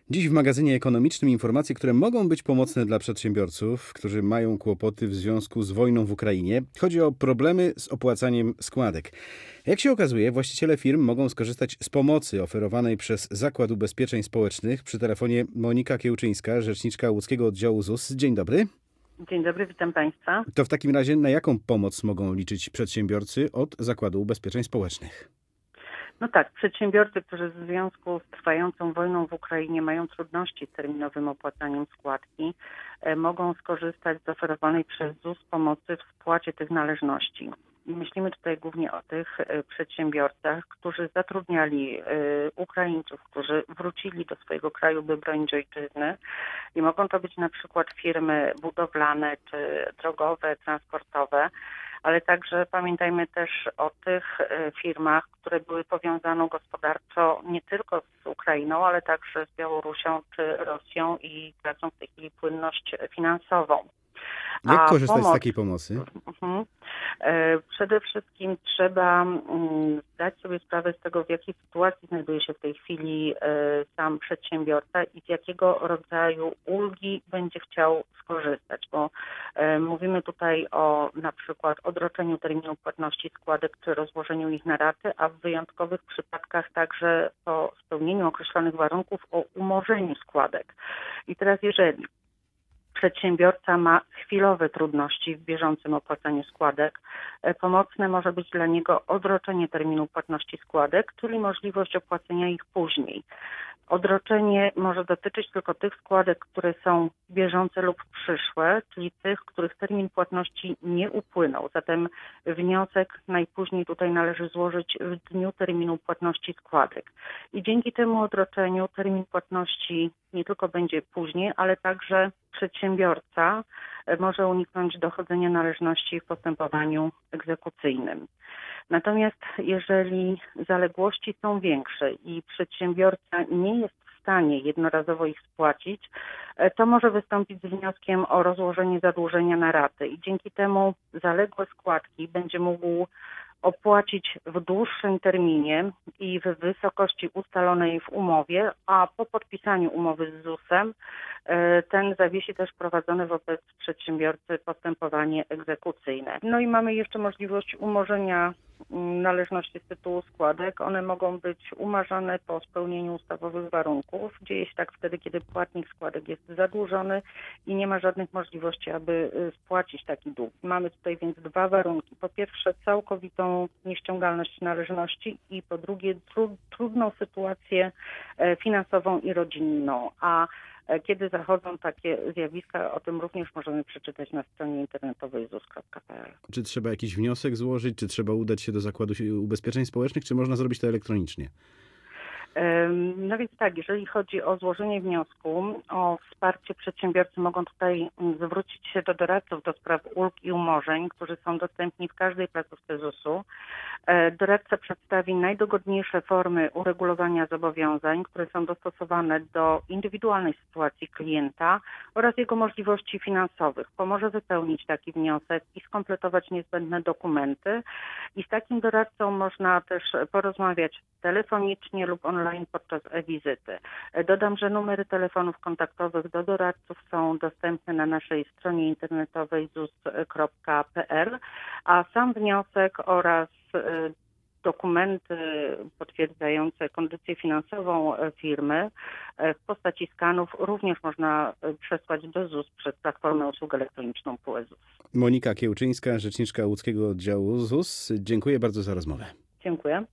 Dziś w magazynie ekonomicznym informacje, które mogą być pomocne dla przedsiębiorców, którzy mają kłopoty w związku z wojną w Ukrainie. Chodzi o problemy z opłacaniem składek. Jak się okazuje, właściciele firm mogą skorzystać z pomocy oferowanej przez Zakład Ubezpieczeń Społecznych. Przy telefonie Monika Kiełczyńska, rzeczniczka łódzkiego oddziału ZUS. Dzień dobry. Dzień dobry, witam Państwa. To w takim razie na jaką pomoc mogą liczyć przedsiębiorcy od Zakładu Ubezpieczeń Społecznych? No tak, przedsiębiorcy, którzy w związku z trwającą wojną w Ukrainie mają trudności z terminowym opłacaniem składki, mogą skorzystać z oferowanej przez ZUS pomocy w spłacie tych należności. Myślimy tutaj głównie o tych przedsiębiorcach, którzy zatrudniali Ukraińców, którzy wrócili do swojego kraju, by bronić ojczyzny. I mogą to być na przykład firmy budowlane czy drogowe, transportowe, ale także pamiętajmy też o tych firmach, które były powiązane gospodarczo nie tylko z Ukrainą, ale także z Białorusią czy Rosją i tracą w tej chwili płynność finansową. Jak korzystać z takiej pomocy? Przede wszystkim trzeba zdać sobie sprawę z tego, w jakiej sytuacji znajduje się w tej chwili sam przedsiębiorca i z jakiego rodzaju ulgi będzie chciał skorzystać, bo mówimy tutaj o na przykład odroczeniu terminu płatności składek czy rozłożeniu ich na raty, a w wyjątkowych przypadkach także po spełnieniu określonych warunków o umorzeniu składek. I teraz jeżeli przedsiębiorca ma chwilowe trudności w bieżącym opłacaniu składek, pomocne może być dla niego odroczenie terminu płatności składek, czyli możliwość opłacenia ich później. Odroczenie może dotyczyć tylko tych składek, które są bieżące lub przyszłe, czyli tych, których termin płatności nie upłynął. Zatem wniosek najpóźniej tutaj należy złożyć w dniu terminu płatności składek. I dzięki temu odroczeniu termin płatności nie tylko będzie później, ale także przedsiębiorca może uniknąć dochodzenia należności w postępowaniu egzekucyjnym. Natomiast jeżeli zaległości są większe i przedsiębiorca nie jest w stanie jednorazowo ich spłacić, to może wystąpić z wnioskiem o rozłożenie zadłużenia na raty i dzięki temu zaległe składki będzie mógł opłacić w dłuższym terminie i w wysokości ustalonej w umowie, a po podpisaniu umowy z ZUS-em ten zawiesi też prowadzone wobec przedsiębiorcy postępowanie egzekucyjne. No i mamy jeszcze możliwość umorzenia należności z tytułu składek. One mogą być umarzane po spełnieniu ustawowych warunków. Dzieje się tak wtedy, kiedy płatnik składek jest zadłużony i nie ma żadnych możliwości, aby spłacić taki dług. Mamy tutaj więc dwa warunki. Po pierwsze całkowitą nieściągalność należności i po drugie trudną sytuację finansową i rodzinną. A kiedy zachodzą takie zjawiska, o tym również możemy przeczytać na stronie internetowej ZUS.pl. Czy trzeba jakiś wniosek złożyć, czy trzeba udać się do Zakładu Ubezpieczeń Społecznych, czy można zrobić to elektronicznie? No więc tak, jeżeli chodzi o złożenie wniosku o wsparcie, przedsiębiorcy mogą tutaj zwrócić się do doradców do spraw ulg i umorzeń, którzy są dostępni w każdej placówce ZUS-u. Doradca przedstawi najdogodniejsze formy uregulowania zobowiązań, które są dostosowane do indywidualnej sytuacji klienta oraz jego możliwości finansowych. Pomoże wypełnić taki wniosek i skompletować niezbędne dokumenty. I z takim doradcą można też porozmawiać telefonicznie lub online podczas e-wizyty. Dodam, że numery telefonów kontaktowych do doradców są dostępne na naszej stronie internetowej zus.pl, a sam wniosek oraz dokumenty potwierdzające kondycję finansową firmy w postaci skanów również można przesłać do ZUS przez platformę usług elektroniczną PUE ZUS. Monika Kiełczyńska, rzeczniczka łódzkiego oddziału ZUS. Dziękuję bardzo za rozmowę. Dziękuję.